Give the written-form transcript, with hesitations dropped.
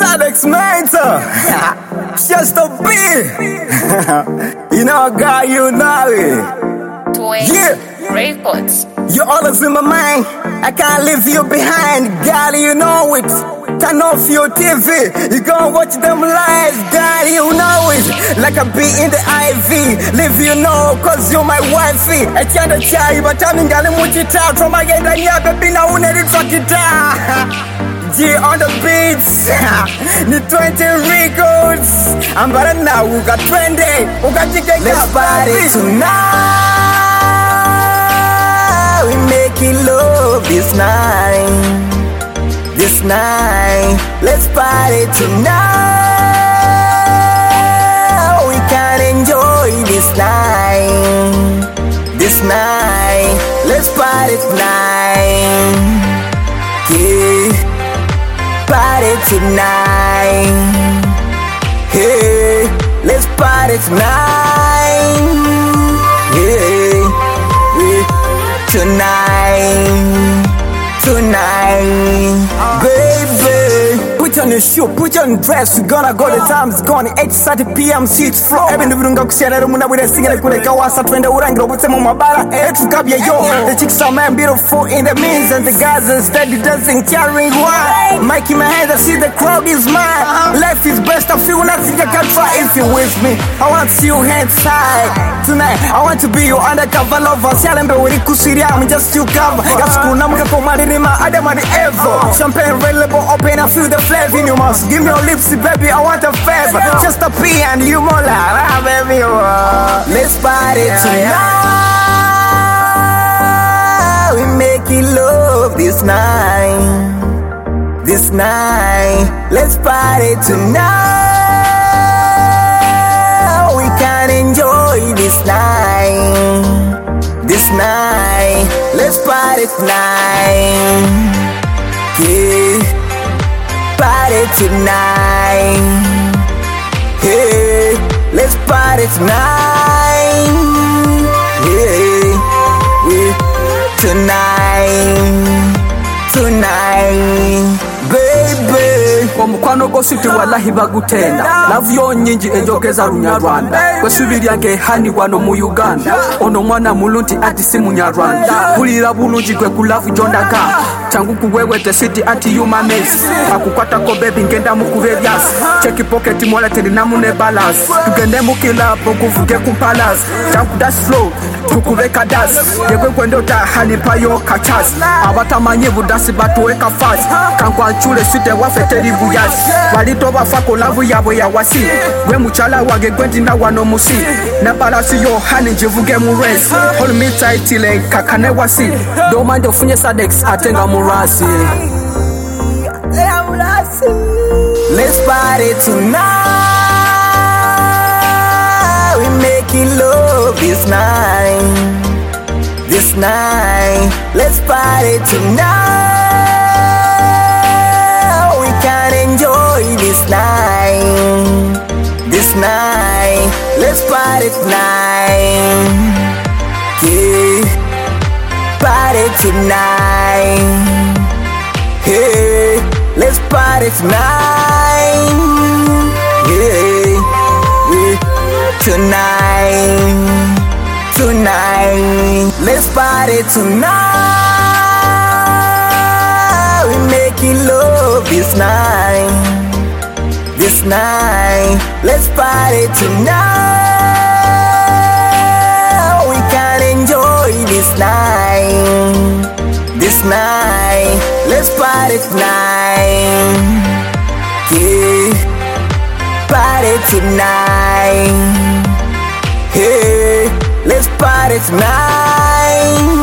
Sadex Mentor. Just a bit. You know, God, you know it. Yeah. Records. You're always in my mind. I can't leave you behind. God, you know it. Turn off your TV. You gon' watch them live. God, you know it. Like a bee in the ivy. Leave you know, cause you're my wifey. I can't tell you, but I'm in Galimuchita. From my head, I baby, now we need to fuck it down. G on the beats. The 20 records. I'm better now. We got 20. We got to get let's party tonight. We making love this night. This night, let's party tonight. We can enjoy this night. This night, let's party tonight. Yeah, party tonight. Hey, let's party tonight. Yeah, tonight. Tonight, baby. Put on your shoe, put on your dress. We gonna go, the time's gone. 8:30 p.m. seats flow. Every ndugu kusiana rumuna with a single kule kawasa twende urangira ubutemo mabara tukabye yo. The chicks are man beautiful in the means and the guys are steady dancing carrying wine. Mike in my hands, I see the crowd is mine. Life is best, I feel nothing I can try. If you with me, I want to see you hands high. Tonight, I want to be your undercover lover. Sialembe wuri kusiri, I'm just you cover. Yaskuna muka komari nima adamani ever. Champagne available, open, I feel the flavor. You must give me your lips, baby, I want a favor. Just a pee and you more like, baby, let's party tonight. We making love this night. This night, let's party tonight. We can enjoy this night. This night, let's party tonight. Yeah, party tonight. Hey, let's party tonight. Yeah, tonight. Tonight, baby. Omukwano go city wallahi bagutenda. Love yo nyingi enjogeza Runyarwanda. Kwesubirya nge hani wano mu Uganda. Ono mwana mulunti ati si Munyarwanda. Hulira bulungi kwe ku love jondaga. Changu kuwewete city ati yuma mess. Akukwata ko baby ngenda mukube byas. Check pocket mola teni namune balance. Tugende mukila pokuvuge ku palace. Changu dash flow tukubeka das. Yekwe kwendota hani payo kachas. Abatamanyi budasi batuweka fast. Kankwa chule sute wafeteri buyas. Walito bafako lavu yabo ya wasi. We muchala wage gwendi na wano musi. Na balasi yo hani njivuge mu race. Hold me tight tile kakane wasi. Don't mind ofunye Sadex atenga murasi. Let's party tonight. We making love this night. This night, let's party tonight. We can enjoy this night. This night, let's party tonight. Yeah, party tonight. Hey, let's party tonight. Yeah, tonight. Tonight, let's party tonight. We making love this night. This night, let's party tonight. We can enjoy this night. This night, let's party tonight. Yeah, party tonight. Hey, let's party tonight.